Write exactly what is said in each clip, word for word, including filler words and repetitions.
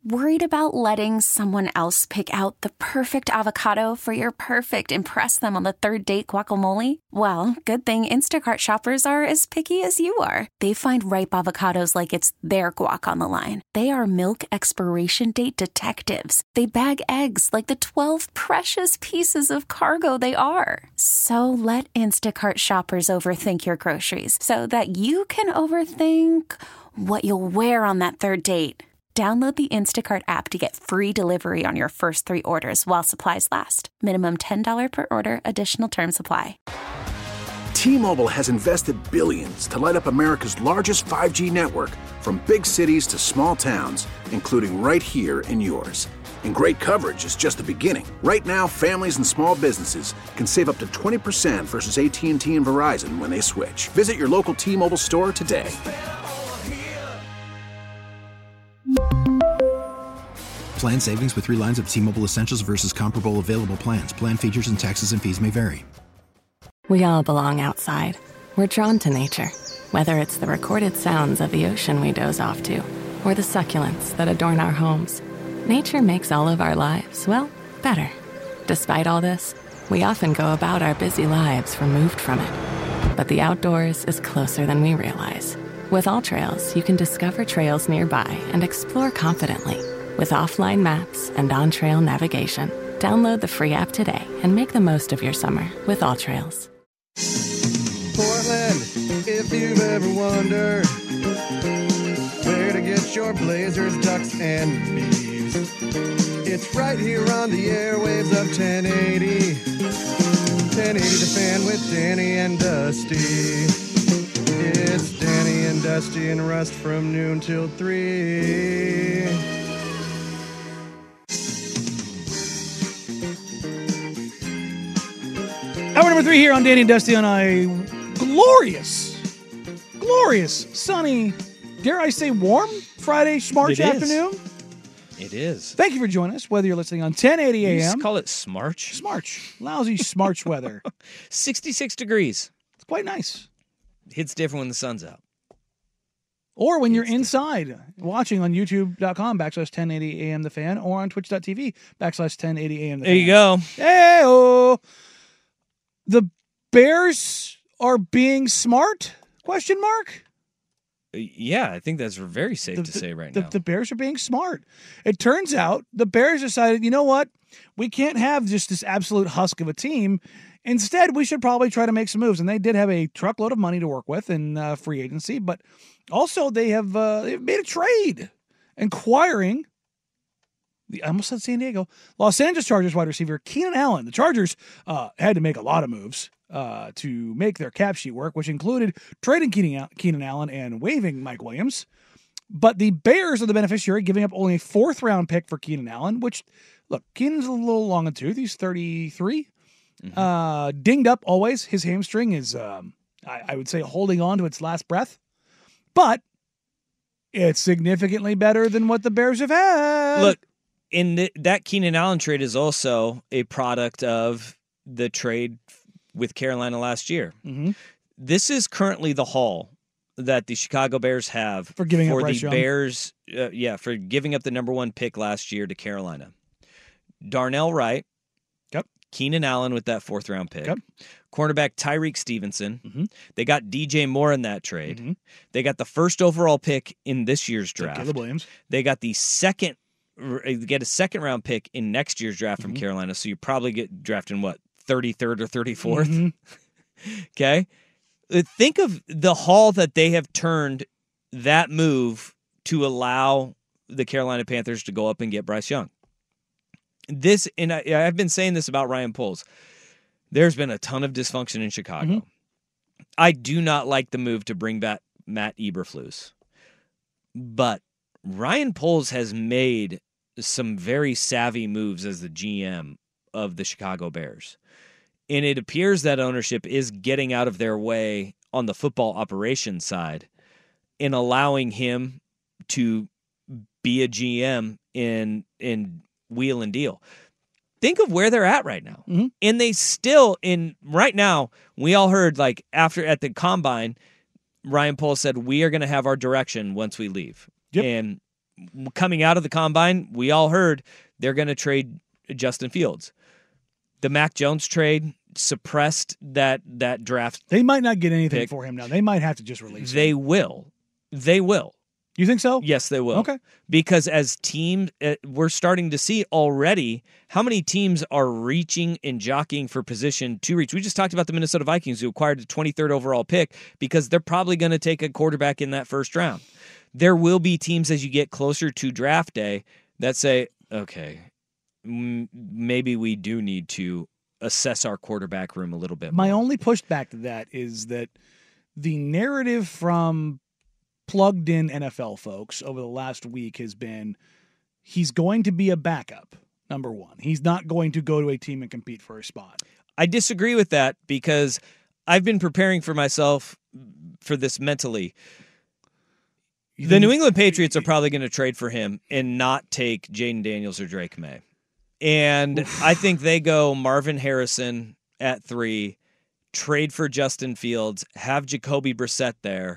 Worried about letting someone else pick out the perfect avocado for your perfect impress them on the third date guacamole? Well, good thing Instacart shoppers are as picky as you are. They find ripe avocados like it's their guac on the line. They are milk expiration date detectives. They bag eggs like the twelve precious pieces of cargo they are. So let Instacart shoppers overthink your groceries so that you can overthink what you'll wear on that third date. Download the Instacart app to get free delivery on your first three orders while supplies last. Minimum ten dollars per order. Additional terms apply. T-Mobile has invested billions to light up America's largest five G network, from big cities to small towns, including right here in yours. And great coverage is just the beginning. Right now, families and small businesses can save up to twenty percent versus A T and T and Verizon when they switch. Visit your local T-Mobile store today. Plan savings with three lines of T-Mobile Essentials versus comparable available plans. Plan features and taxes and fees may vary. We all belong outside. We're drawn to nature, whether it's the recorded sounds of the ocean we doze off to, or the succulents that adorn our homes. Nature makes all of our lives, well, better. Despite all this, we often go about our busy lives removed from it. But the outdoors is closer than we realize. With AllTrails, you can discover trails nearby and explore confidently. With offline maps and on-trail navigation, download the free app today and make the most of your summer with AllTrails. Portland, if you've ever wondered where to get your Blazers, Ducks, and Beavs, it's right here on the airwaves of ten eighty. ten eighty The Fan with Danny and Dusty. It's Danny and Dusty and Rust from noon till three. Hour number three here on Danny and Dusty on a glorious, glorious, sunny, dare I say warm Friday Smarch afternoon. It is. Thank you for joining us, whether you're listening on ten eighty A M. You just call it Smarch? Smarch. Lousy Smarch weather. sixty-six degrees. It's quite nice. Hits different when the sun's out. Or when you're inside watching on youtube.com backslash 1080 AM The Fan or on twitch.tv backslash 1080 AM The Fan. There you go. Hey-oh. The Bears are being smart? Question mark? Yeah, I think that's very safe the, to say right the, now. The Bears are being smart. It turns out the Bears decided, you know what? We can't have just this absolute husk of a team. Instead, we should probably try to make some moves. And they did have a truckload of money to work with in uh, free agency, but also they have uh, they've made a trade acquiring the I almost said San Diego Los Angeles Chargers wide receiver Keenan Allen. The Chargers uh, had to make a lot of moves uh, to make their cap sheet work, which included trading Keenan, Keenan Allen and waiving Mike Williams. But the Bears are the beneficiary, giving up only a fourth round pick for Keenan Allen, which, look, Keenan's a little long in the tooth. He's thirty-three. Mm-hmm. Uh, dinged up always. His hamstring is, um, I, I would say, holding on to its last breath. But it's significantly better than what the Bears have had. Look, in the, that Keenan Allen trade is also a product of the trade with Carolina last year. Mm-hmm. This is currently the haul that the Chicago Bears have for giving for up Bryce the Young. Bears. Uh, yeah, for giving up the number one pick last year to Carolina. Darnell Wright. Yep. Keenan Allen with that fourth round pick. Yep. Cornerback Tyreek Stevenson. Mm-hmm. They got D J Moore in that trade. Mm-hmm. They got the first overall pick in this year's draft. Caleb Williams. They got the second, they get a second round pick in next year's draft from mm-hmm. Carolina. So you probably get drafted in what, thirty-third or thirty-fourth? Mm-hmm. Okay. Think of the haul that they have turned that move to allow the Carolina Panthers to go up and get Bryce Young. This, and I, I've been saying this about Ryan Poles. There's been a ton of dysfunction in Chicago. Mm-hmm. I do not like the move to bring back Matt Eberflus. But Ryan Poles has made some very savvy moves as the G M of the Chicago Bears. And it appears that ownership is getting out of their way on the football operations side in allowing him to be a G M in in wheel and deal. Think of where they're at right now. Mm-hmm. And they still, in right now, we all heard, like, after at the combine, Ryan Poles said, we are going to have our direction once we leave. Yep. And coming out of the combine, we all heard they're going to trade Justin Fields. The Mac Jones trade suppressed that that draft. They might not get anything pick. for him now. They might have to just release him. They will. They will. You think so? Yes, they will. Okay. Because as teams, uh, we're starting to see already how many teams are reaching and jockeying for position to reach. We just talked about the Minnesota Vikings, who acquired the twenty-third overall pick because they're probably going to take a quarterback in that first round. There will be teams as you get closer to draft day that say, okay, m- maybe we do need to assess our quarterback room a little bit My more. only pushback to that is that the narrative from plugged in N F L folks over the last week has been he's going to be a backup, number one. He's not going to go to a team and compete for a spot. I disagree with that because I've been preparing for myself for this mentally. The New England Patriots are probably going to trade for him and not take Jaden Daniels or Drake May. And I think they go Marvin Harrison at three, trade for Justin Fields, have Jacoby Brissett there,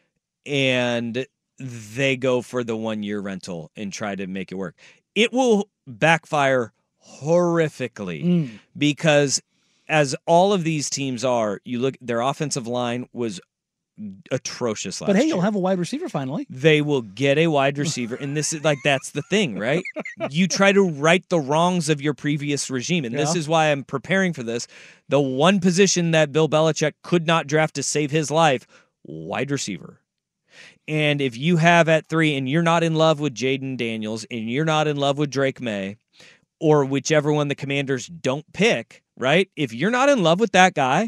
and they go for the one-year rental and try to make it work. It will backfire horrifically Mm. because as all of these teams are, you look, their offensive line was atrocious last But hey, year. you'll have a wide receiver finally. They will get a wide receiver, and this is like that's the thing, right? You try to right the wrongs of your previous regime, and this Yeah. is why I'm preparing for this. The one position that Bill Belichick could not draft to save his life, wide receiver. And if you have at three, and you're not in love with Jaden Daniels, and you're not in love with Drake May, or whichever one the Commanders don't pick, right? If you're not in love with that guy,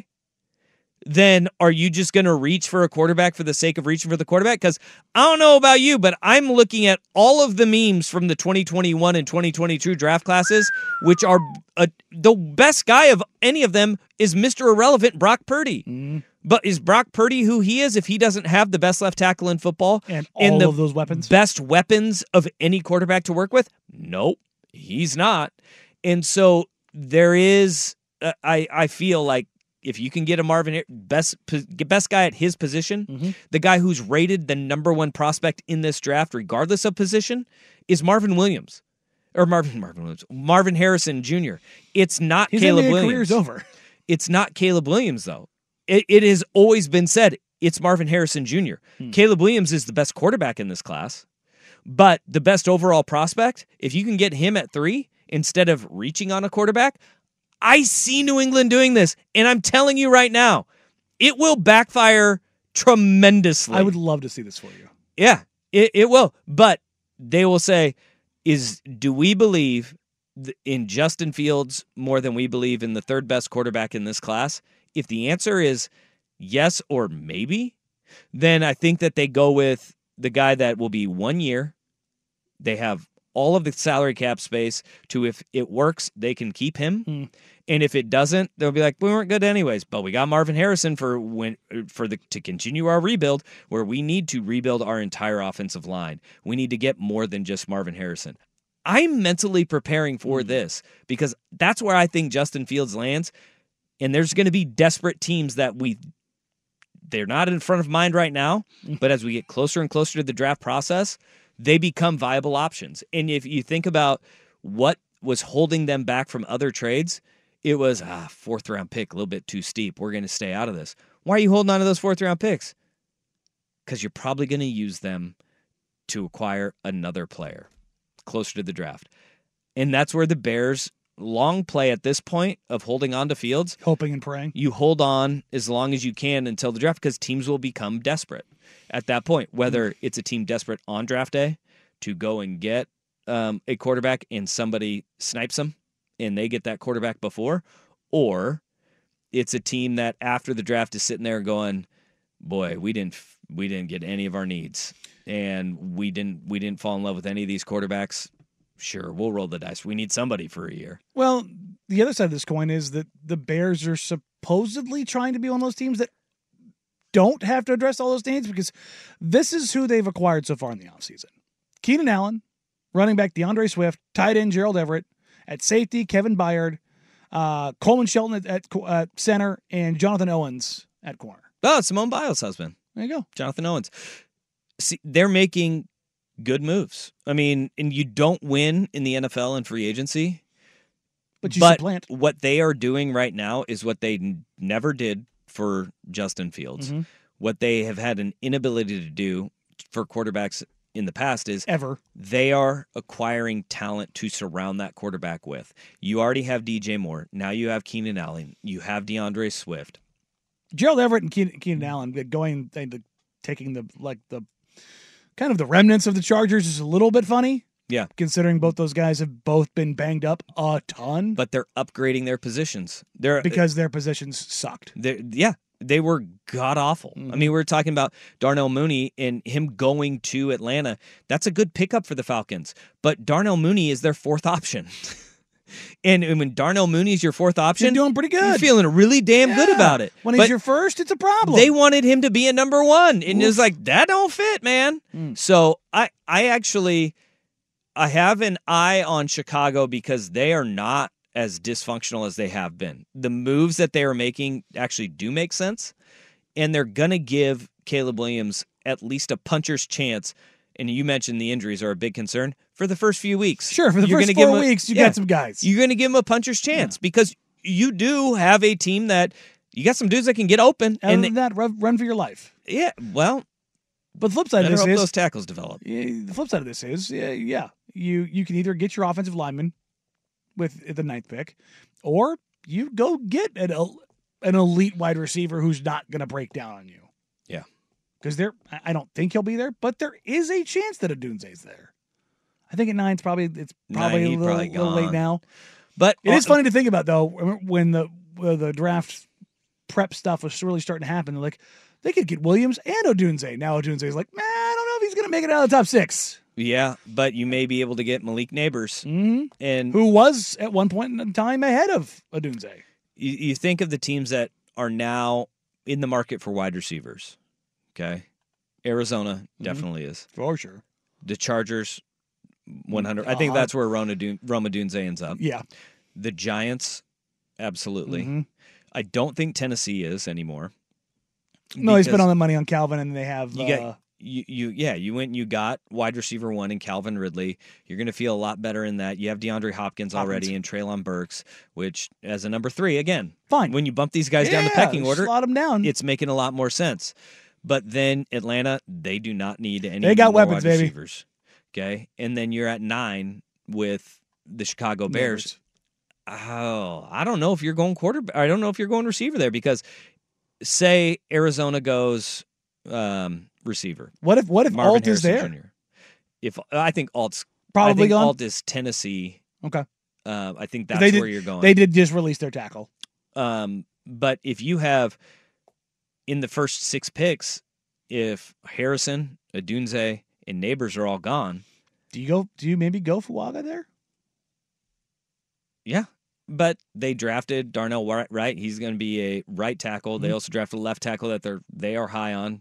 then are you just going to reach for a quarterback for the sake of reaching for the quarterback? Because I don't know about you, but I'm looking at all of the memes from the twenty twenty-one and twenty twenty-two draft classes, which are uh, the best guy of any of them is Mister Irrelevant, Brock Purdy. Mm. But is Brock Purdy who he is if he doesn't have the best left tackle in football And and all the of those weapons? best weapons of any quarterback to work with? Nope, he's not. And so there is, uh, I I feel like if you can get a Marvin best best guy at his position, Mm-hmm. the guy who's rated the number one prospect in this draft, regardless of position, is Marvin Williams or Marvin Marvin Williams, Marvin Harrison Junior It's not His Caleb N B A Williams. career's over. It's not Caleb Williams though. It, it has always been said it's Marvin Harrison Junior Hmm. Caleb Williams is the best quarterback in this class, but the best overall prospect, if you can get him at three instead of reaching on a quarterback, I see New England doing this, and I'm telling you right now, it will backfire tremendously. I would love to see this for you. Yeah, it, it will. But they will say, "Is do we believe th- in Justin Fields more than we believe in the third best quarterback in this class?" If the answer is yes or maybe, then I think that they go with the guy that will be one year. They have all of the salary cap space to, if it works, they can keep him. Hmm. And if it doesn't, they'll be like, we weren't good anyways, but we got Marvin Harrison for when for the to continue our rebuild, where we need to rebuild our entire offensive line. We need to get more than just Marvin Harrison. I'm mentally preparing for Hmm. this because that's where I think Justin Fields lands. And there's going to be desperate teams that we they're not in front of mind right now, but as we get closer and closer to the draft process, they become viable options. And if you think about what was holding them back from other trades, it was ah, fourth round pick, a little bit too steep. We're going to stay out of this. Why are you holding on to those fourth round picks? Because you're probably going to use them to acquire another player closer to the draft. And that's where the Bears' long play at this point of holding on to Fields, Hoping and praying. you hold on as long as you can until the draft because teams will become desperate at that point, whether it's a team desperate on draft day to go and get um, a quarterback and somebody snipes them and they get that quarterback before, or it's a team that after the draft is sitting there going, boy, we didn't we didn't get any of our needs and we didn't we didn't fall in love with any of these quarterbacks. Sure, we'll roll the dice. We need somebody for a year. Well, the other side of this coin is that the Bears are supposedly trying to be one of those teams that don't have to address all those needs because this is who they've acquired so far in the offseason. Keenan Allen, running back DeAndre Swift, tight end Gerald Everett, at safety Kevin Byard, uh, Coleman Shelton at, at uh, center, and Jonathan Owens at corner. Oh, Simone Biles' husband. There you go. Jonathan Owens. See, they're making good moves. I mean, and you don't win in the N F L in free agency. But you but supplant. What they are doing right now is what they n- never did for Justin Fields. Mm-hmm. What they have had an inability to do for quarterbacks in the past is Ever. they are acquiring talent to surround that quarterback with. You already have D J Moore. Now you have Keenan Allen. You have DeAndre Swift. Gerald Everett and Keenan, Keenan Allen going, they, the, taking the, like, the kind of the remnants of the Chargers is a little bit funny. Yeah. Considering both those guys have both been banged up a ton. But they're upgrading their positions. They're because their positions sucked. They're, yeah. They were god-awful. Mm-hmm. I mean, we were talking about Darnell Mooney and him going to Atlanta. That's a good pickup for the Falcons. But Darnell Mooney is their fourth option. and, and when Darnell Mooney is your fourth option, you're doing pretty good. You're feeling really damn yeah. good about it. When he's but your first, it's a problem. They wanted him to be a number one. And it's like, that don't fit, man. Mm. So I, I actually, I have an eye on Chicago because they are not as dysfunctional as they have been. The moves that they are making actually do make sense, and they're going to give Caleb Williams at least a puncher's chance, and you mentioned the injuries are a big concern, for the first few weeks. Sure, for the You're first gonna four give him a, weeks, you yeah, got some guys. You're going to give him a puncher's chance yeah. because you do have a team that, you got some dudes that can get open. Other and than that, run, run for your life. Yeah, well, but the flip side of this hope is those tackles develop. Yeah, the flip side of this is, yeah, yeah, you you can either get your offensive lineman with the ninth pick, or you go get an, an elite wide receiver who's not going to break down on you. Yeah. Because there, I don't think he'll be there, but there is a chance that Odunze's there. I think at nine's probably, it's probably Nine, a little, probably little late now. But it uh, is funny to think about, though, when the when the draft prep stuff was really starting to happen. Like, they could get Williams and Odunze. Now Odunze's like, man, I don't know if he's going to make it out of the top six. Yeah, but you may be able to get Malik Neighbors, mm-hmm. and who was at one point in time ahead of Odunze. You, you think of the teams that are now in the market for wide receivers. Okay, Arizona definitely mm-hmm. is for sure. The Chargers, one hundred. Uh-huh. I think that's where Roma Odunze ends up. Yeah. The Giants, absolutely. Mm-hmm. I don't think Tennessee is anymore. No, he spent all the money on Calvin, and they have. You uh, get, You, you, yeah, you went and you got wide receiver one in Calvin Ridley. You're going to feel a lot better in that. You have DeAndre Hopkins, Hopkins. already and Treylon Burks, which as a number three, again, fine. When you bump these guys yeah, down the pecking order, slot them down. It's making a lot more sense. But then Atlanta, they do not need any they got more weapons, wide baby. receivers. Okay, and then you're at nine with the Chicago Bears. Bears. Oh, I don't know if you're going quarterback. I don't know if you're going receiver there because, say Arizona goes. Um, receiver. What if what if Marvin Alt Harrison is there? Junior If I think Alt's probably I think gone. Alt is Tennessee. Okay. Uh, I think that's they did, where you're going. They did just release their tackle. Um, but if you have in the first six picks, if Harrison, Odunze, and Neighbors are all gone, do you go? Do you maybe go Fuaga there? Yeah. But they drafted Darnell Wright. He's going to be a right tackle. Mm-hmm. They also drafted a left tackle that they're they are high on.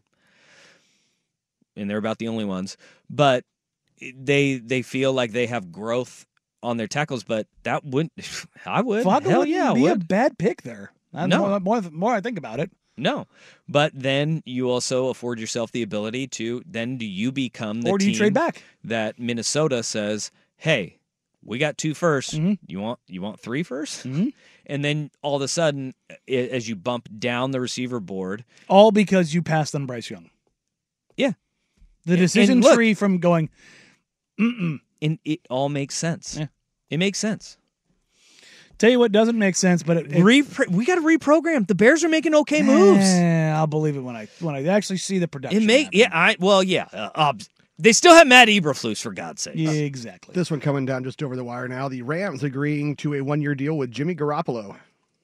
And they're about the only ones. But they they feel like they have growth on their tackles, but that wouldn't I would. Fuaga Hell wouldn't yeah, be would. a bad pick there. No. More, more, more I think about it. No. But then you also afford yourself the ability to then do you become the or do you team trade back? That Minnesota says, hey, we got two firsts. Mm-hmm. You want you want three firsts? Mm-hmm. And then all of a sudden, as you bump down the receiver board, all because you passed on Bryce Young. Yeah, the decision look, tree from going, mm-mm. and it all makes sense. Yeah. It makes sense. Tell you what doesn't make sense, but it, it, Repro- we got to reprogram. The Bears are making okay moves. Eh, I'll believe it when I when I actually see the production. It make happen. yeah. I well yeah. Uh, uh, they still have Matt Eberflus for God's sake. Yeah, exactly. This one coming down just over the wire now. The Rams agreeing to a one-year deal with Jimmy Garoppolo.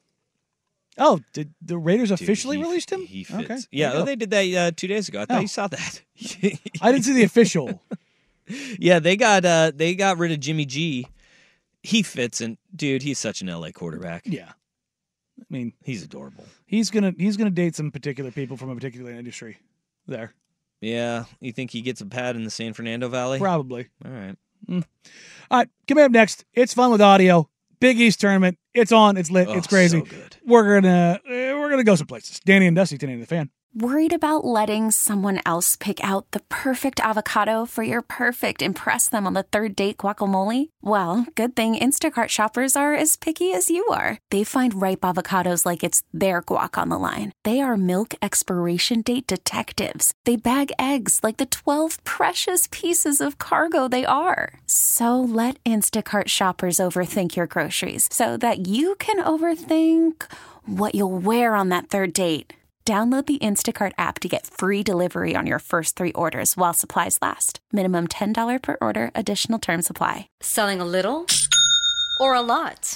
Oh, did the Raiders Dude, officially he, released him? He fits. Okay. Yeah, they did that uh, two days ago. I thought oh. you saw that. I didn't see the official. Yeah, they got uh, they got rid of Jimmy G. He fits in, dude. He's such an L A quarterback. Yeah, I mean, he's adorable. He's gonna he's gonna date some particular people from a particular industry. There. Yeah, you think he gets a pad in the San Fernando Valley? Probably. All right. Mm. All right, coming up next, it's fun with audio. Big East tournament. It's on. It's lit. Oh, it's crazy. So good. We're gonna we're gonna go some places. Danny and Dusty, Danny and the Fan. Worried about letting someone else pick out the perfect avocado for your perfect impress them on the third date guacamole? Well, good thing Instacart shoppers are as picky as you are. They find ripe avocados like it's their guac on the line. They are milk expiration date detectives. They bag eggs like the twelve precious pieces of cargo they are. So let Instacart shoppers overthink your groceries so that you can overthink what you'll wear on that third date. Download the Instacart app to get free delivery on your first three orders while supplies last. Minimum ten dollars per order. Additional terms apply. Selling a little or a lot?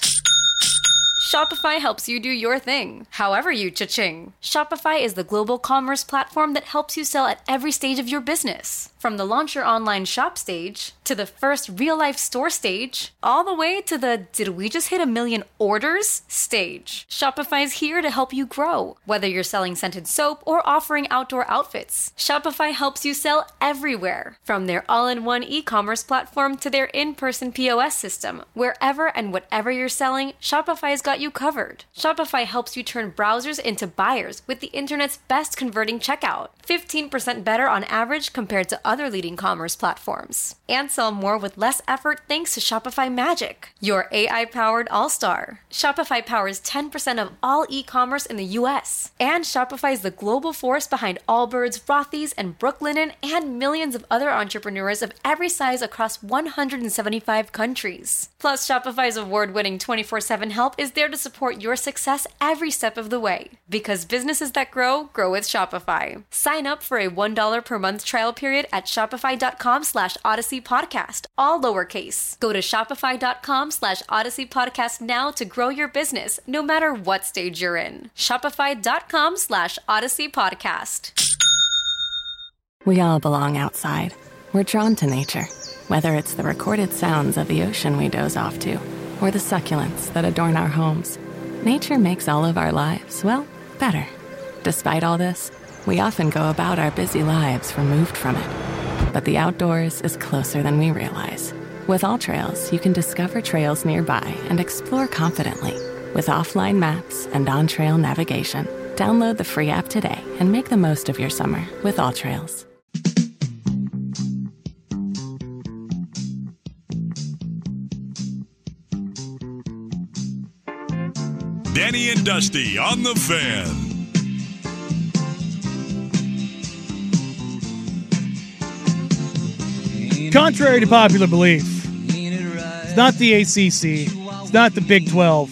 Shopify helps you do your thing, however you cha-ching. Shopify is the global commerce platform that helps you sell at every stage of your business. From the launch your online shop stage, to the first real-life store stage, all the way to the did we just hit a million orders stage. Shopify's here to help you grow. Whether you're selling scented soap or offering outdoor outfits, Shopify helps you sell everywhere. From their all-in-one e-commerce platform to their in-person P O S system, wherever and whatever you're selling, Shopify's got you covered. Shopify helps you turn browsers into buyers with the internet's best converting checkout. fifteen percent better on average compared to other leading commerce platforms. And sell more with less effort thanks to Shopify Magic, your A I-powered all-star. Shopify powers ten percent of all e-commerce in the U S. And Shopify is the global force behind Allbirds, Rothy's, and Brooklinen, and millions of other entrepreneurs of every size across one hundred seventy-five countries. Plus, Shopify's award-winning twenty-four seven help is there to support your success every step of the way. Because businesses that grow, grow with Shopify. Sign up for a one dollar per month trial period at shopify.com slash Odyssey Podcast, all lowercase. Go to shopify.com slash Odyssey Podcast now to grow your business, no matter what stage you're in. Shopify.com slash Odyssey Podcast. We all belong outside. We're drawn to nature, whether it's the recorded sounds of the ocean we doze off to, or the succulents that adorn our homes. Nature makes all of our lives, well, better. Despite all this, we often go about our busy lives removed from it. But the outdoors is closer than we realize. With AllTrails, you can discover trails nearby and explore confidently. With offline maps and on-trail navigation, download the free app today and make the most of your summer with AllTrails. Danny and Dusty on the Fan. Contrary to popular belief, it's not the A C C, it's not the Big twelve.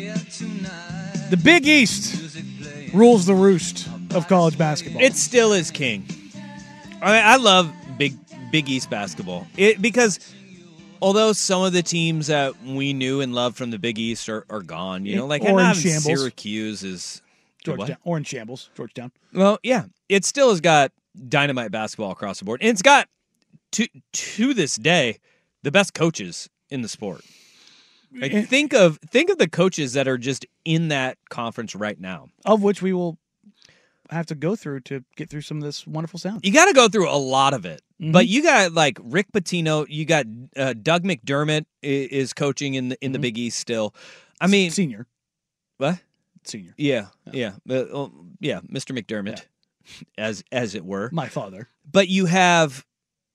The Big East rules the roost of college basketball. It still is king. I mean, I love Big Big East basketball it, because although some of the teams that we knew and loved from the Big East are, are gone, you know, like or in not shambles. Syracuse is Georgetown, or in shambles, Georgetown. Well, yeah, it still has got dynamite basketball across the board, and it's got to to this day the best coaches in the sport. Like, And- think of think of the coaches that are just in that conference right now. Of which we will have to go through to get through some of this wonderful sound. You got to go through a lot of it. Mhm. But you got like Rick Pitino, you got uh, Doug McDermott i- is coaching in the in the Mhm. Big East still. I mean, Senior. what? Senior. Yeah, yeah, uh, uh, yeah, Mister McDermott, as as it were. My father. But you have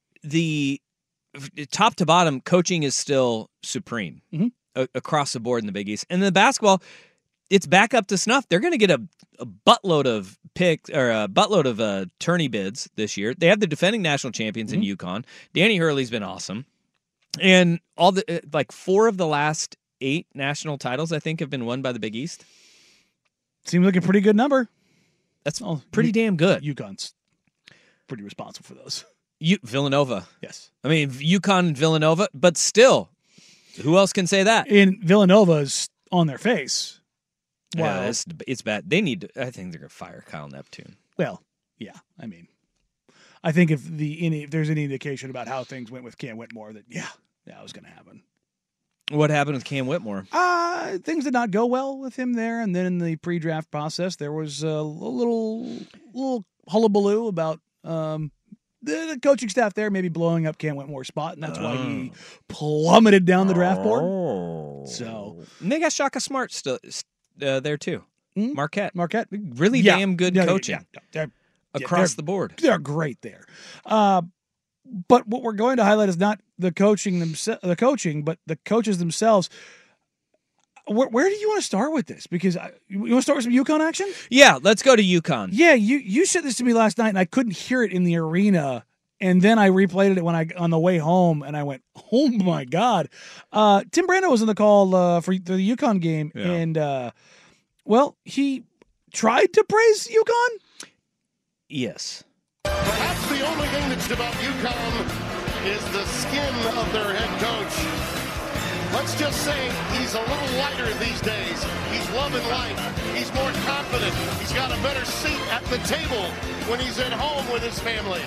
the top to bottom coaching is still supreme Mhm. a- across the board in the Big East, and the basketball, it's back up to snuff. They're going to get a, a buttload of picks or a buttload of uh, tourney bids this year. They have the defending national champions Mhm. in UConn. Danny Hurley's been awesome, and all the uh, like four of the last eight national titles I think have been won by the Big East. Seems like a pretty good number. That's Oh, pretty U- damn good. UConn's pretty responsible for those. You, Villanova. Yes. I mean, UConn and Villanova, but still, who else can say that? In Villanova's on their face. Wow. Yeah, it's, it's bad. They need to, I think they're going to fire Kyle Neptune. Well, yeah. I mean, I think if the any if there's any indication about how things went with Cam Whitmore, that yeah, that was going to happen. What happened with Cam Whitmore? Uh, things did not go well with him there, and then in the pre-draft process, there was a little little hullabaloo about um, the, the coaching staff there maybe blowing up Cam Whitmore's spot, and that's why he plummeted down the draft board. Oh. So and they got Shaka Smart still uh, there too. Hmm? Marquette. Marquette, Really Yeah. damn good Yeah, yeah, coaching. yeah. They're across the board. They're great there. Uh, but what we're going to highlight is not the coaching themselves, the coaching, but the coaches themselves. Where, where do you want to start with this? Because I, you want to start with some UConn action? Yeah, let's go to UConn. Yeah, you you said this to me last night, and I couldn't hear it in the arena. And then I replayed it when I on the way home, and I went, "Oh my God!" Uh, Tim Brando was on the call uh, for the UConn game, Yeah. and uh, well, he tried to praise UConn. Yes. Perhaps the only thing that's about UConn is the skin of their head coach. Let's just say he's a little lighter these days. He's loving life. He's more confident. He's got a better seat at the table when he's at home with his family.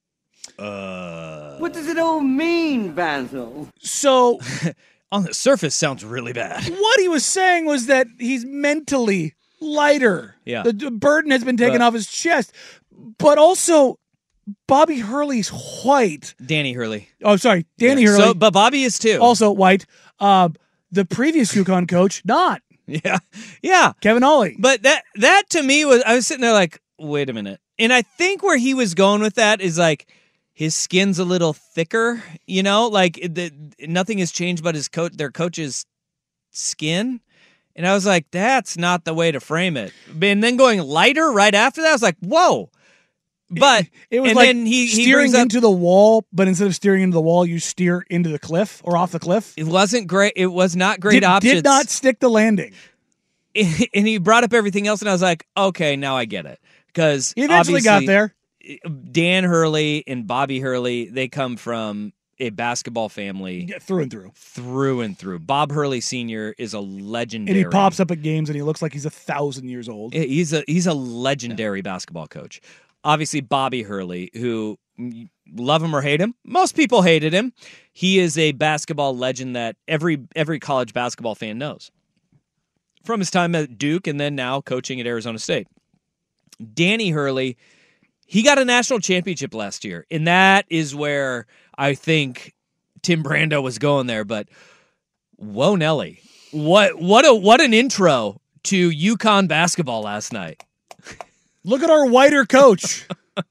Uh, what does it all mean, Basil? So, on the surface, sounds really bad. What he was saying was that he's mentally lighter. Yeah. The, the burden has been taken But- off his chest. But also, Bobby Hurley's white. Danny Hurley. Oh, sorry. Danny Yeah, Hurley. So, but Bobby is too. Also white. Uh, the previous UConn coach, not. Yeah. Yeah. Kevin Ollie. But that that to me was, I was sitting there like, wait a minute. And I think where he was going with that is like, his skin's a little thicker, you know, like the, nothing has changed but his coach, their coach's skin. And I was like, that's not the way to frame it. And then going lighter right after that, I was like, whoa. But it was and like then he, he steering brings up, into the wall, but instead of steering into the wall, you steer into the cliff or off the cliff. it wasn't great. It was not great did, options. Did not stick the landing. And he brought up everything else, and I was like, okay, now I get it. Because He eventually got there. Dan Hurley and Bobby Hurley, they come from a basketball family Yeah, through and through. through and through. Bob Hurley Senior is a legendary. And he pops up at games and he looks like he's a thousand years old. He's a he's a legendary basketball coach. Obviously, Bobby Hurley, who love him or hate him, most people hated him. He is a basketball legend that every every college basketball fan knows from his time at Duke and then now coaching at Arizona State. Danny Hurley, he got a national championship last year, and that is where I think Tim Brando was going there. But whoa, Nelly, what what a what an intro to UConn basketball last night. Look at our whiter coach.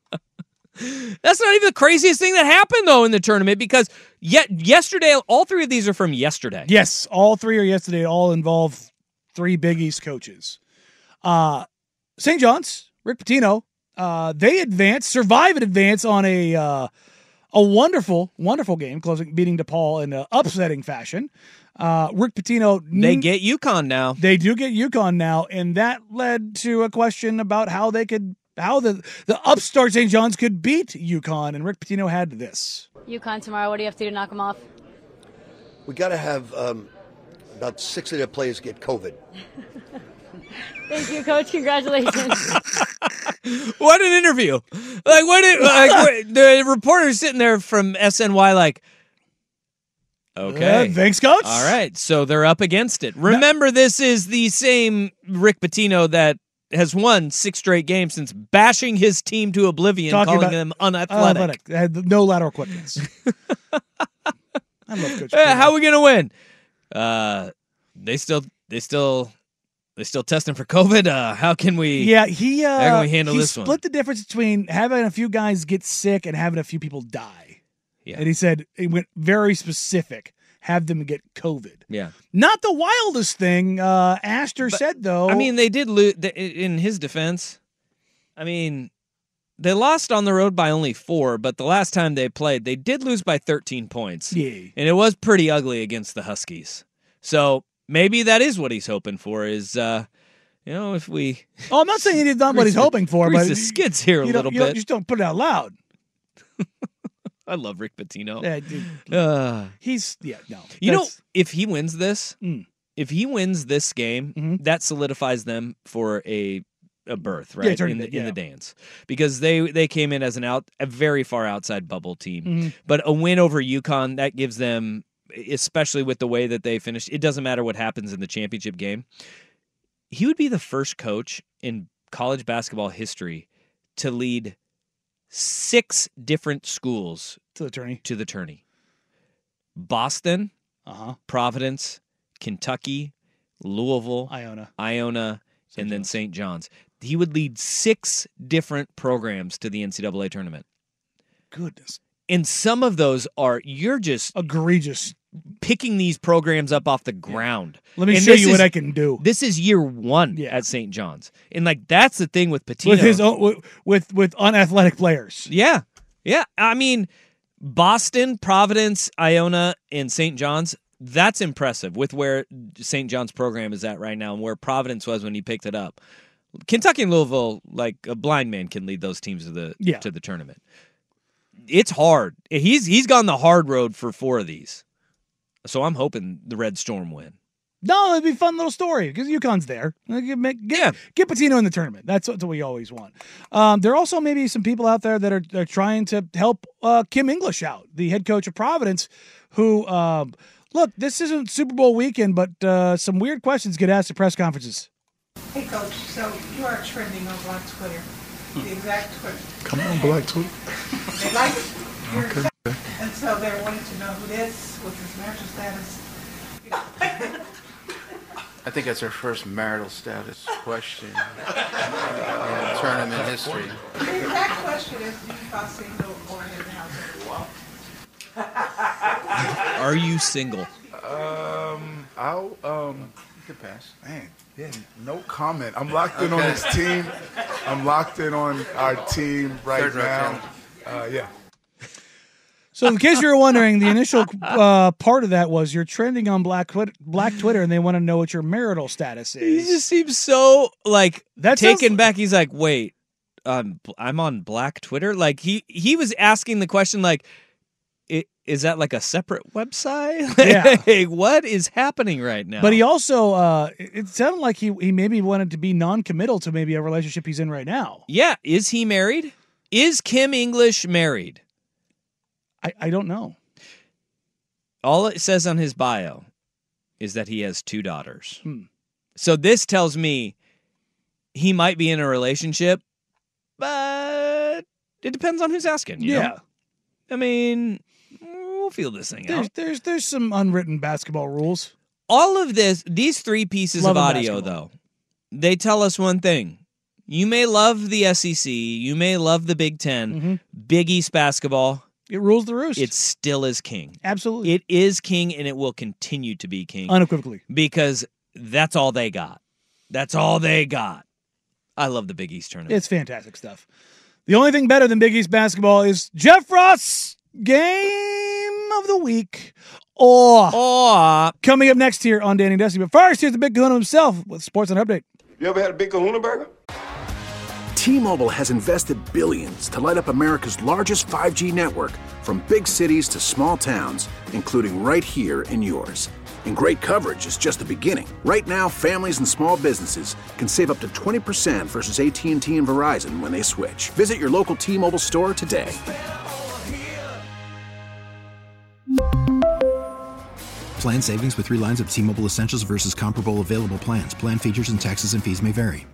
That's not even the craziest thing that happened, though, in the tournament, because yet yesterday, all three of these are from yesterday. Yes, all three are yesterday. All involve three Big East coaches. Uh, Saint John's, Rick Pitino, uh, they advance, survive and advance on a uh, a wonderful, wonderful game, closing, beating DePaul in an upsetting fashion. Uh, Rick Pitino. They get UConn now. They do get UConn now, and that led to a question about how they could, how the the upstart Saint John's could beat UConn, and Rick Pitino had this. UConn tomorrow. What do you have to do to knock them off? We got to have um, about six of their players get COVID. Thank you, Coach. Congratulations. What an interview! Like what? It, like what, the reporter's sitting there from S N Y, like, okay, Uh, thanks, Coach. All right, so they're up against it. Remember, this is the same Rick Pitino that has won six straight games since bashing his team to oblivion, Talking calling about them unathletic. Unathletic. They had no lateral quickness. I love Coach. Eh, Pitino. how are we gonna win? Uh, they still, they still, they still testing for COVID. Uh, how can we? Yeah, he. Uh, how can we handle he this split one? the difference between having a few guys get sick and having a few people die. Yeah. And he said he went very specific. Have them get COVID. Yeah. Not the wildest thing. Uh, Astor But, said though. I mean, they did lose. In his defense, I mean, they lost on the road by only four, but the last time they played, they did lose by thirteen points. Yeah. And it was pretty ugly against the Huskies. So maybe that is what he's hoping for is, uh, you know, if we... Oh, I'm not saying he's not what he's grease the- hoping for, grease but the skids here a you don't- little you don't- bit. Just don't put it out loud. I love Rick Pitino. Yeah, dude. Uh, He's yeah no. you know, That's- if he wins this, Mm. if he wins this game, Mhm. that solidifies them for a a berth, Yeah, right? turn in it- the in yeah. the dance. Because they they came in as an out a very far outside bubble team. Mhm. But a win over UConn, that gives them, especially with the way that they finished, it doesn't matter what happens in the championship game. He would be the first coach in college basketball history to lead six different schools to the tourney. To the tourney. Boston, uh-huh. Providence, Kentucky, Louisville, Iona, Iona, and then Saint John's. he would lead six different programs to the N C double A tournament. Goodness. And some of those are, you're just egregious. Picking these programs up off the ground. Let me and show you is, what I can do. This is year one yeah. at Saint John's. And like, that's the thing with Pitino. With his own, with, with, with unathletic players. Yeah. Yeah. I mean, Boston, Providence, Iona, and Saint John's, that's impressive with where Saint John's program is at right now and where Providence was when he picked it up. Kentucky and Louisville, like a blind man can lead those teams to the yeah. to the tournament. It's hard. He's he's gone the hard road for four of these. So I'm hoping the Red Storm win. No, it'd be a fun little story because UConn's there. Get, get, yeah. get Pitino in the tournament. That's what we always want. Um, there are also maybe some people out there that are, are trying to help uh, Kim English out, the head coach of Providence, who, um, look, this isn't Super Bowl weekend, but uh, some weird questions get asked at press conferences. Hey, Coach, so you are trending on Black Twitter. The exact Twitter. Come on, Black Twitter. They like your okay. And so they're wanting to know who this, what's his marital status. You know. I think that's our first marital status question in tournament history. The exact question is, do you feel single or in the house of Are you single? Um, I'll, um, you can pass. Man, yeah, no comment. I'm locked in okay. on this team. I'm locked in on our team right Third now. Uh, yeah. So in case you were wondering, the initial uh, part of that was you're trending on Black Twitter, Black Twitter, and they want to know what your marital status is. He just seems so like that taken sounds... back. He's like, wait, um, I'm on Black Twitter. Like he he was asking the question like, it, is that like a separate website? Yeah. Like, what is happening right now? But he also, uh, it sounded like he he maybe wanted to be non-committal to maybe a relationship he's in right now. Yeah, is he married? Is Kim English married? I, I don't know. All it says on his bio is that he has two daughters. Hmm. So this tells me he might be in a relationship, but it depends on who's asking. You yeah. know? I mean, we'll feel this thing there's, out. There's there's some unwritten basketball rules. All of this, these three pieces Love of audio, basketball. though, they tell us one thing. You may love the S E C. You may love the Big Ten. Mm-hmm. Big East basketball. It rules the roost. It still is king. Absolutely. It is king, and it will continue to be king. Unequivocally. Because that's all they got. That's all they got. I love the Big East tournament. It's fantastic stuff. The only thing better than Big East basketball is Jeff Ross' Game of the Week. Or oh. Coming up next here on Danny and Dusty. But first, here's the Big Kahuna himself with Sports on Update. You ever had a Big Kahuna burger? T-Mobile has invested billions to light up America's largest five G network, from big cities to small towns, including right here in yours. And great coverage is just the beginning. Right now, families and small businesses can save up to twenty percent versus A T and T and Verizon when they switch. Visit your local T-Mobile store today. Plan savings with three lines of T-Mobile Essentials versus comparable available plans. Plan features and taxes and fees may vary.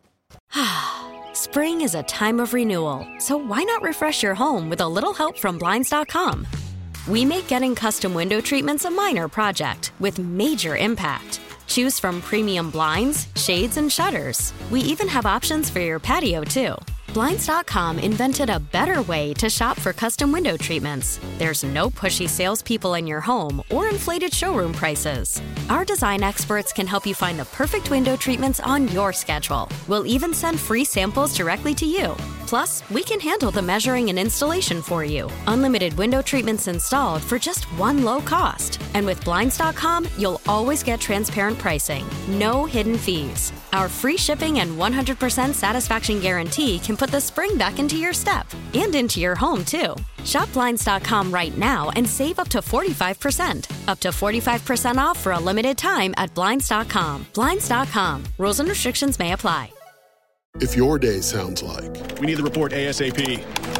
Spring is a time of renewal, so why not refresh your home with a little help from Blinds dot com? We make getting custom window treatments a minor project with major impact. Choose from premium blinds, shades, and shutters. We even have options for your patio, too. Blinds dot com invented a better way to shop for custom window treatments. There's no pushy salespeople in your home or inflated showroom prices. Our design experts can help you find the perfect window treatments on your schedule. We'll even send free samples directly to you. Plus, we can handle the measuring and installation for you. Unlimited window treatments installed for just one low cost. And with Blinds dot com, you'll always get transparent pricing. No hidden fees. Our free shipping and one hundred percent satisfaction guarantee can put the spring back into your step and into your home, too. Shop Blinds dot com right now and save up to forty-five percent. Up to forty-five percent off for a limited time at Blinds dot com. Blinds dot com. Rules and restrictions may apply. If your day sounds like, we need the report ASAP.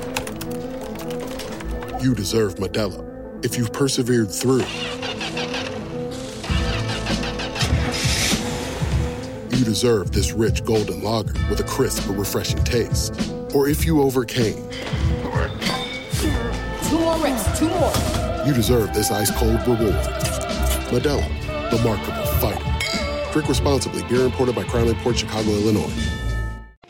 You deserve Modelo. If you've persevered through, you deserve this rich golden lager with a crisp but refreshing taste. Or if you overcame. Two more reps, two more. You deserve this ice cold reward. Modelo, the mark of a fighter. Drink responsibly. Beer imported by Crown Imports, Chicago, Illinois.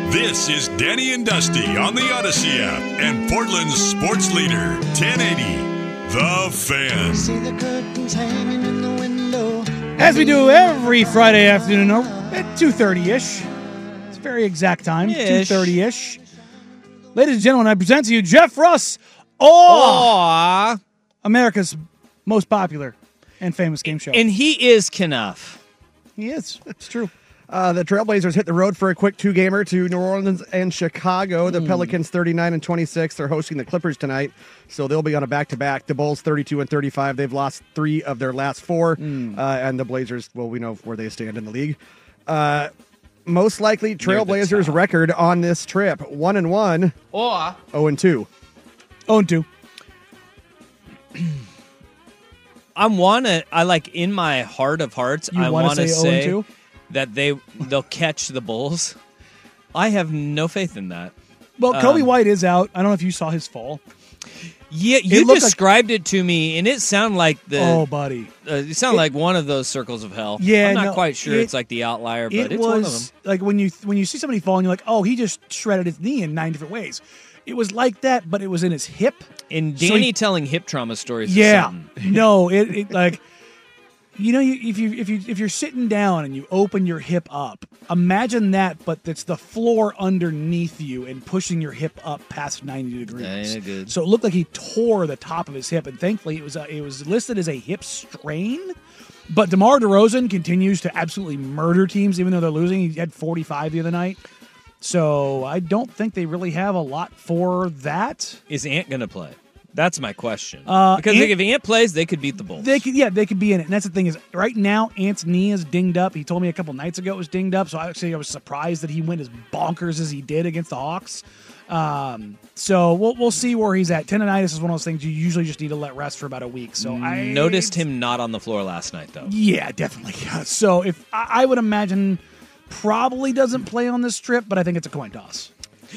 This is Danny and Dusty on the Odyssey app and Portland's sports leader, ten eighty, The Fan. See the curtains hanging in the window. As we do every Friday afternoon at two thirty-ish. It's a very exact time, two thirty-ish. Ladies and gentlemen, I present to you Jeff Russ, Aw. America's most popular and famous game show. And he is Knuff. He is. It's true. Uh, the Trailblazers hit the road for a quick two-gamer to New Orleans and Chicago. The Mm. Pelicans thirty-nine and twenty-six. They're hosting the Clippers tonight, so they'll be on a back-to-back. The Bulls thirty-two and thirty-five. They've lost three of their last four, Mm. uh, and the Blazers, well, we know where they stand in the league. Uh, most likely Trailblazers record on this trip: one and one, Or zero and two. Oh and two. I want to, I like in my heart of hearts, You I wanna want to say oh and say two? that they, they'll catch the Bulls. I have no faith in that. Well, Kobe Um, White is out. I don't know if you saw his fall. Yeah, It you looked like- described it to me, and it sounded like the. Oh, buddy. Uh, it sounded like one of those circles of hell. Yeah, I'm not no, quite sure it- it's like the outlier, but It it's one of them. was like when you when you see somebody fall and you're like, oh, he just shredded his knee in nine different ways. It was like that, but it was in his hip. And So Danny he- telling hip trauma stories. Yeah, Is something. no, it, it like you know, you, if you if you if you're sitting down and you open your hip up, imagine that, but it's the floor underneath you and pushing your hip up past ninety degrees. That ain't good. So it looked like he tore the top of his hip, and thankfully it was a, it was listed as a hip strain. But DeMar DeRozan continues to absolutely murder teams, even though they're losing. He had forty-five the other night. So I don't think they really have a lot for that. Is Ant going to play? That's my question. Uh, because Ant- if Ant plays, they could beat the Bulls. They could, yeah, they could be in it. And that's the thing is, right now, Ant's knee is dinged up. He told me a couple nights ago it was dinged up. So I actually I was surprised that he went as bonkers as he did against the Hawks. Um, so we'll we'll see where he's at. Tendonitis is one of those things you usually just need to let rest for about a week. So I noticed him not on the floor last night, though. Yeah, definitely. So if I, I would imagine, probably doesn't play on this trip, but I think it's a coin toss.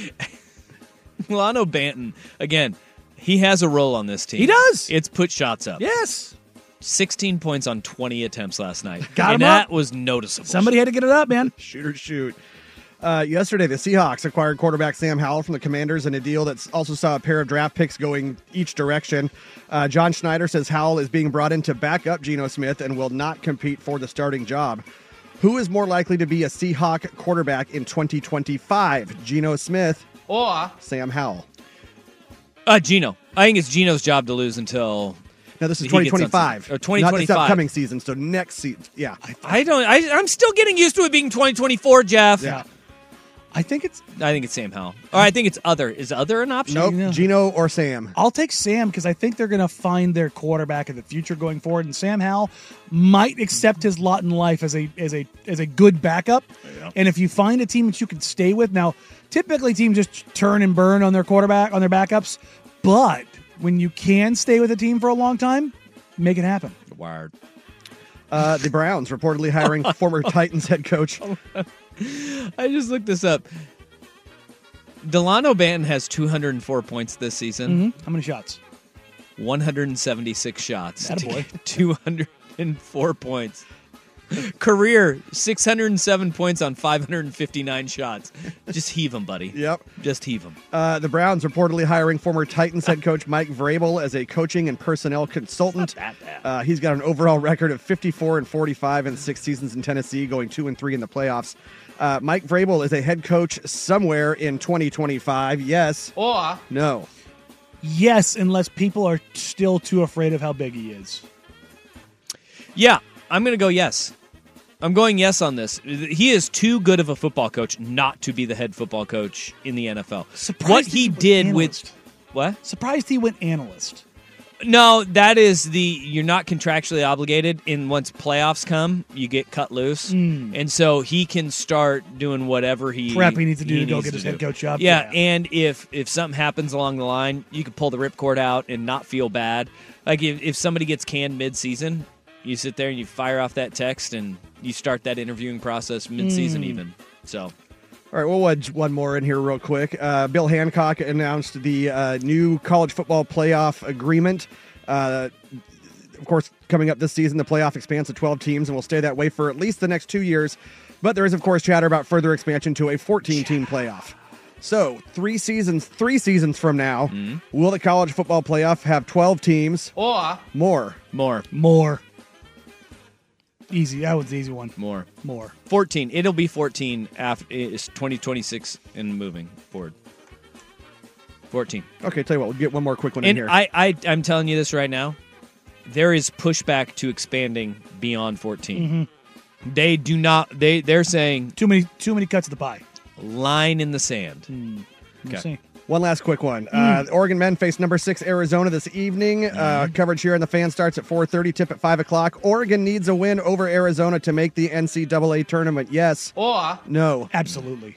Lano Banton, again, he has a role on this team. He does. It's put shots up. Yes. sixteen points on twenty attempts last night. Got and him that up. was noticeable. Somebody had to get it up, man. Shoot or shoot. Uh, yesterday, the Seahawks acquired quarterback Sam Howell from the Commanders in a deal that also saw a pair of draft picks going each direction. Uh, John Schneider says Howell is being brought in to back up Geno Smith and will not compete for the starting job. Who is more likely to be a Seahawk quarterback in twenty twenty-five? Geno Smith or Sam Howell? Uh, Geno. I think it's Geno's job to lose until. Now, this is he twenty gets twenty-five. on- Or twenty Not twenty-five. this upcoming season, so next season. Yeah. I don't. I, I'm still getting used to it being twenty twenty-four, Jeff. Yeah. I think it's. I think it's Sam Howell. Or I think it's other. Is other an option? Nope. Geno or Sam. I'll take Sam because I think they're going to find their quarterback in the future going forward, and Sam Howell might accept his lot in life as a as a as a good backup. And if you find a team that you can stay with, now typically teams just turn and burn on their quarterback on their backups, but when you can stay with a team for a long time, make it happen. Wired. Uh, the Browns reportedly hiring former Titans head coach. I just looked this up. Delano Banton has two hundred four points this season. Mm-hmm. How many shots? one hundred seventy-six shots. Attaboy. two hundred four points. Career six hundred seven points on five hundred fifty-nine shots. Just heave them, buddy. Yep. Just heave them. Uh, the Browns reportedly hiring former Titans head coach Mike Vrabel as a coaching and personnel consultant. Not that bad. Uh, he's got an overall record of fifty-four and forty-five in six seasons in Tennessee, going two and three in the playoffs. Uh, Mike Vrabel is a head coach somewhere in twenty twenty-five. Yes. or No. Yes, unless people are still too afraid of how big he is. Yeah, I'm going to go yes. I'm going yes on this. He is too good of a football coach not to be the head football coach in the N F L. Surprised what he he went did analyst. with what? Surprised he went analyst. No, that is the you're not contractually obligated. And once playoffs come, you get cut loose, Mm. and so he can start doing whatever he Prep he needs to do to go needs get his do. head coach job. Yeah, and if if something happens along the line, you can pull the ripcord out and not feel bad. Like if if somebody gets canned mid-season, you sit there and you fire off that text and you start that interviewing process mid-season Mm. even. So. All right, we'll wedge one more in here real quick. Uh, Bill Hancock announced the uh, new college football playoff agreement. Uh, of course, coming up this season, the playoff expands to twelve teams and will stay that way for at least the next two years. But there is, of course, chatter about further expansion to a fourteen-team playoff. So, three seasons, three seasons from now, Mm-hmm. will the college football playoff have twelve teams Or more? More. More. Easy. That was the easy one. More. More. fourteen. It'll be fourteen after it's twenty twenty-six and moving forward. fourteen. Okay, tell you what, we'll get one more quick one in And here. I, I, I'm telling you this right now. There is pushback to expanding beyond fourteen. Mhm. They do not. They they're saying Too many too many cuts of the pie. line in the sand. We'll see. One last quick one. Mm. Uh, the Oregon men face number six Arizona this evening. Uh, coverage here on the Fan starts at four thirty, tip at five o'clock. Oregon needs a win over Arizona to make the N C double A tournament. Yes. Or No. Absolutely.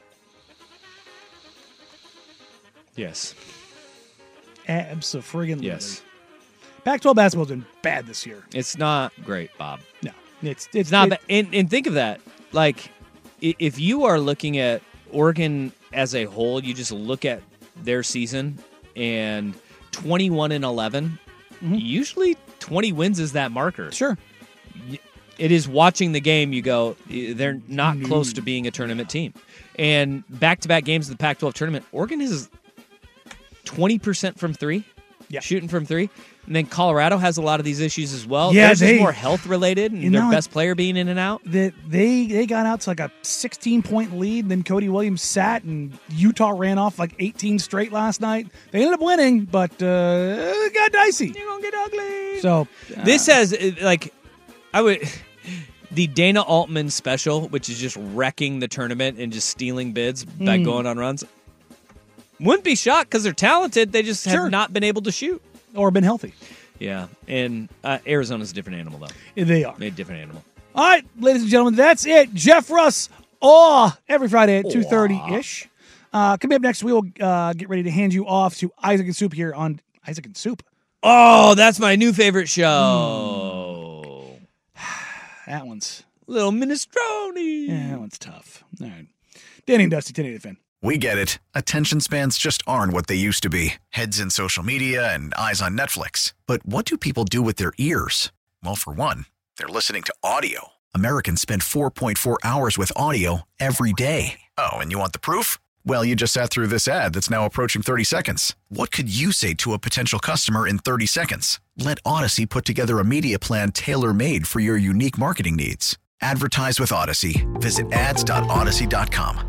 Yes. Abso-friggin-lutely. Yes. Pac twelve basketball's been bad this year. It's not great, Bob. No. It's it's, It's not it- bad. And, and think of that. Like, i- if you are looking at Oregon as a whole, you just look at their season and twenty-one and eleven, usually twenty wins is that marker. Sure. It is watching the game, you go, they're not close to being a tournament team. And back-to-back games of the Pac twelve tournament, Oregon is twenty percent from three, shooting from three. And then Colorado has a lot of these issues as well. Yeah, Theirs they- is more health-related and You their know, best player being in and out. That they they got out to like a sixteen point lead. Then Cody Williams sat, and Utah ran off like eighteen straight last night. They ended up winning, but uh, it got dicey. You're gonna get ugly. So This has, uh, like, I would... The Dana Altman special, which is just wrecking the tournament and just stealing bids by Mm. going on runs, wouldn't be shocked because they're talented. They just Sure. have not been able to shoot. or been healthy. Yeah, and uh, Arizona's a different animal, though. They are. They're a different animal. All right, ladies and gentlemen, that's it. Jeff Russ, oh, every Friday at two thirty ish. Uh, coming up next, we will uh, get ready to hand you off to Isaac and Soup here on Isaac and Soup. Oh, that's my new favorite show. That one's Little Minestrone. Yeah, that one's tough. All right, Danny and Dusty, ten eighty fan. We get it. Attention spans just aren't what they used to be. Heads in social media and eyes on Netflix. But what do people do with their ears? Well, for one, they're listening to audio. Americans spend four point four hours with audio every day. Oh, and you want the proof? Well, you just sat through this ad that's now approaching thirty seconds. What could you say to a potential customer in thirty seconds? Let Odyssey put together a media plan tailor-made for your unique marketing needs. Advertise with Odyssey. Visit ads dot odyssey dot com.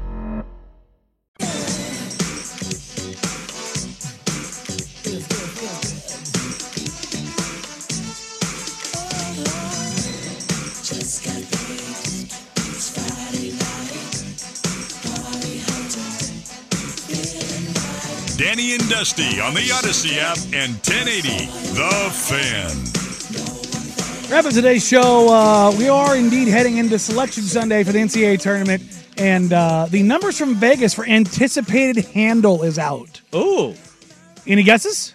Danny and Dusty on the Odyssey app and ten eighty The Fan. Wrapping today's show, uh, we are indeed heading into Selection Sunday for the N C double A tournament, and uh, the numbers from Vegas for anticipated handle is out. Ooh. Any guesses?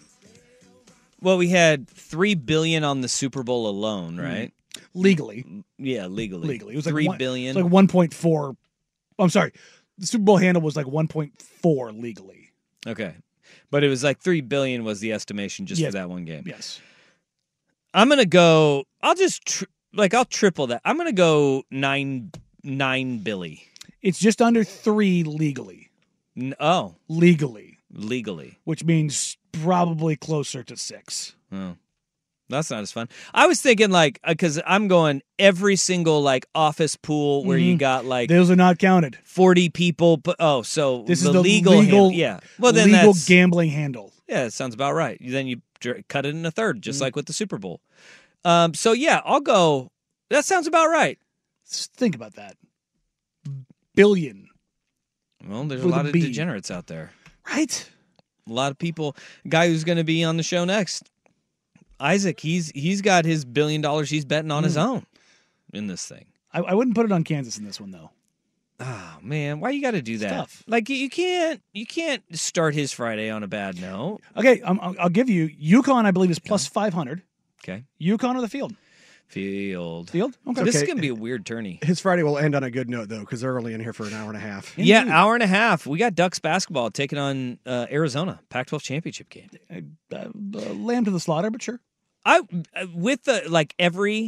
Well, we had three billion on the Super Bowl alone, right? Legally. Yeah, legally. Legally. It was like three one, billion. It's like one point four. I'm sorry. The Super Bowl handle was like one point four legally. Okay. But it was like three billion was the estimation just Yes. for that one game. Yes. I'm going to go, I'll just, tri- like, I'll triple that. I'm going to go nine, nine Billy. It's just under three legally. N- oh. Legally. Legally. Which means probably closer to six. Oh. That's not as fun. I was thinking, like, because I'm going every single, like, office pool where you Mhm. got, like, Those are not counted. forty people. But, oh, so This the is the legal, legal, hand- yeah. Well, then legal that's, gambling handle. yeah, it sounds about right. Then you dr- cut it in a third, just Mhm. like with the Super Bowl. Um, so, yeah, I'll go. That sounds about right. Just think about that. Billion. Well, there's a With a lot of B. degenerates out there. Right? A lot of people. Guy who's going to be on the show next, Isaac. He's he's got his billion dollars he's betting on his Mm. own in this thing. I, I wouldn't put it on Kansas in this one, though. Oh man, why you got to do that? tough. Like you- you can't you can't start his Friday on a bad note. Okay, um, I'll, I'll give you UConn, I believe, is plus five hundred. Okay, UConn or the field? Field. Field? Okay. This is Okay. going to be a weird tourney. His Friday will end on a good note, though, because they're only in here for an hour and a half. Yeah, hour and a half. We got Ducks basketball taking on uh, Arizona, Pac twelve championship game. Uh, uh, lamb to the slaughter, but sure. I uh, with the like every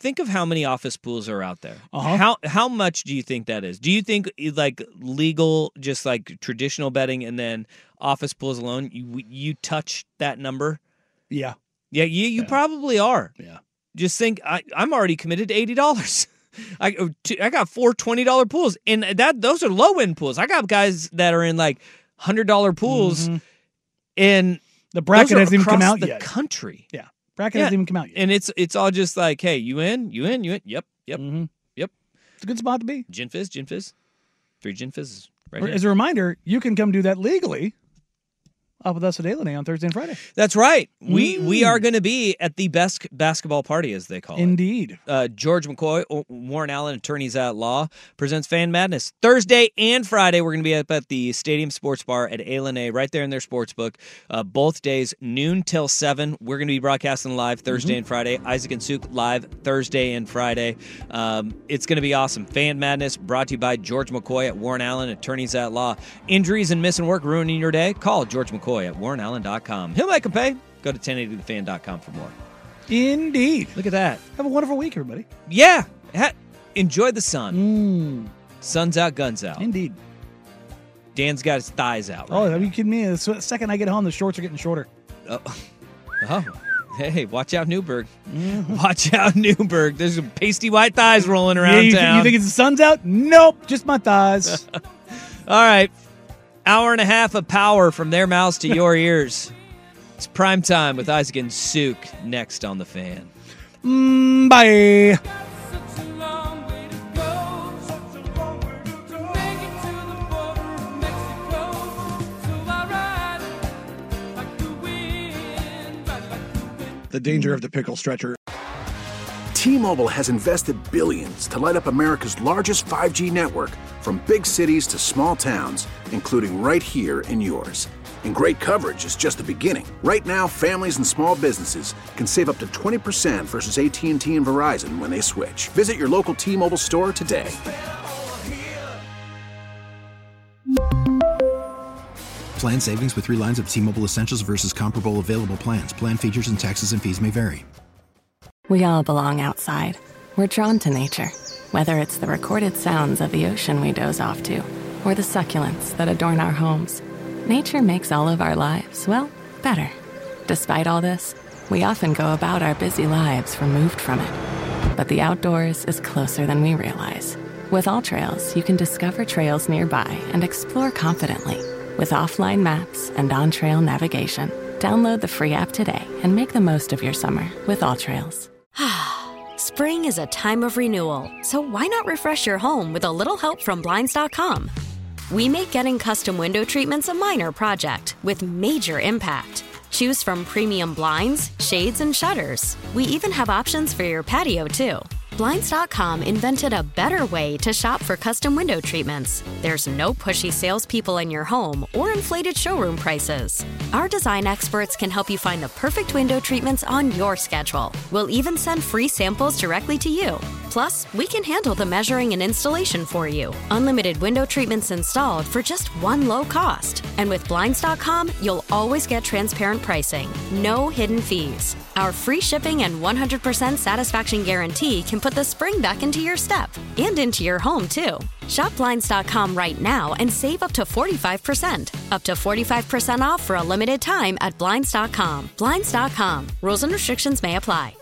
think of how many office pools are out there. Uh-huh. How how much do you think that is? Do you think like legal, just like traditional betting, and then office pools alone, you you touch that number? Yeah. Yeah, you you Yeah. probably are. Yeah. Just think, I, I'm already committed to eighty dollars. I I got four twenty dollar pools, and that those are low end pools. I got guys that are in like one hundred dollar pools, Mm-hmm. and The bracket those are hasn't even come across out the yet. country. Yeah. Bracket Yeah. hasn't even come out yet. And it's it's all just like, hey, you in, you in, you in. Yep, yep, Mm-hmm. yep. It's a good spot to be. Gin Fizz, Gin Fizz, three Gin Fizzes right Or here. As a reminder, you can come do that legally up with us at Alien on Thursday and Friday. That's right. We we Mm. are going to be at the best basketball party, as they call it. Indeed. Uh, George McCoy, O- Warren Allen, Attorneys at Law, presents Fan Madness. Thursday and Friday, we're going to be up at the Stadium Sports Bar at A L N A, right there in their sports book. Uh, both days, noon till seven. We're going to be broadcasting live Thursday Mm-hmm. and Friday. Isaac and Suk live Thursday and Friday. Um, it's going to be awesome. Fan Madness brought to you by George McCoy at Warren Allen, Attorneys at Law. Injuries and missing work ruining your day? Call George McCoy at warren allen dot com. He'll make them pay. Go to ten eighty the fan dot com for more. Indeed. Look at that. Have a wonderful week, everybody. Yeah. Ha- enjoy the sun. Mm. Sun's out, guns out. Indeed. Dan's got his thighs out. Oh, Right are you kidding me? The s- second I get home, the shorts are getting shorter. oh. oh. Hey, watch out, Newburgh. Mm-hmm. Watch out, Newburgh. There's some pasty white thighs rolling Yeah, around you, town. you think it's the sun's out? Nope, just my thighs. All right. Hour and a half of power from their mouths to your ears. It's prime time with Isaac and Suk next on The Fan. Mm, bye. The danger of the pickle stretcher. T-Mobile has invested billions to light up America's largest five G network, from big cities to small towns, including right here in yours. And great coverage is just the beginning. Right now, families and small businesses can save up to twenty percent versus A T and T and Verizon when they switch. Visit your local T-Mobile store today. Plan savings with three lines of T-Mobile Essentials versus comparable available plans. Plan features and taxes and fees may vary. We all belong outside. We're drawn to nature, whether it's the recorded sounds of the ocean we doze off to, or the succulents that adorn our homes. Nature makes all of our lives, well, better. Despite all this, we often go about our busy lives removed from it. But the outdoors is closer than we realize. With All Trails, you can discover trails nearby and explore confidently. With offline maps and on-trail navigation, download the free app today and make the most of your summer with All Trails. Spring is a time of renewal, so why not refresh your home with a little help from Blinds dot com? We make getting custom window treatments a minor project with major impact. Choose from premium blinds, shades, and shutters. We even have options for your patio, too. Blinds dot com invented a better way to shop for custom window treatments. There's no pushy salespeople in your home or inflated showroom prices. Our design experts can help you find the perfect window treatments on your schedule. We'll even send free samples directly to you. Plus, we can handle the measuring and installation for you. Unlimited window treatments installed for just one low cost. And with Blinds dot com, you'll always get transparent pricing. No hidden fees. Our free shipping and one hundred percent satisfaction guarantee can put the spring back into your step and into your home, too. Shop Blinds dot com right now and save up to forty-five percent. Up to forty-five percent off for a limited time at Blinds dot com. Blinds dot com. Rules and restrictions may apply.